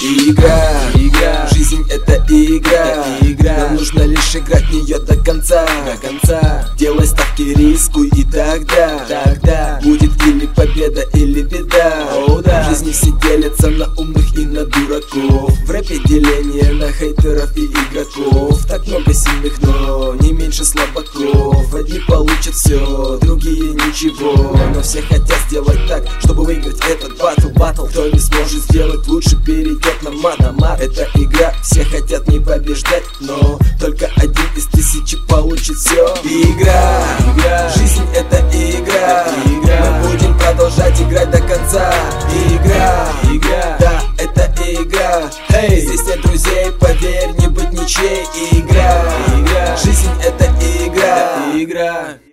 Игра, жизнь это игра. Нам нужно лишь играть в нее до конца. Делай ставки, рискуй, и тогда будет или победа, или беда. В жизни все делятся на умных и на дураков. В рэпе деление на хейтеров и игроков. Так много сильных, но не меньше слабаков. Одни получат все, другие ничего, но все хотят сделать так, чтобы выиграть этот батл. Кто не сможет сделать лучше, перейдет на мат. Это игра, все хотят не побеждать, но только один из тысячи получит все. Игра, жизнь это игра. Мы будем продолжать играть до конца. Игра, да, это игра. Здесь нет друзей, поверь, не быть ничей. Игра, жизнь это игра.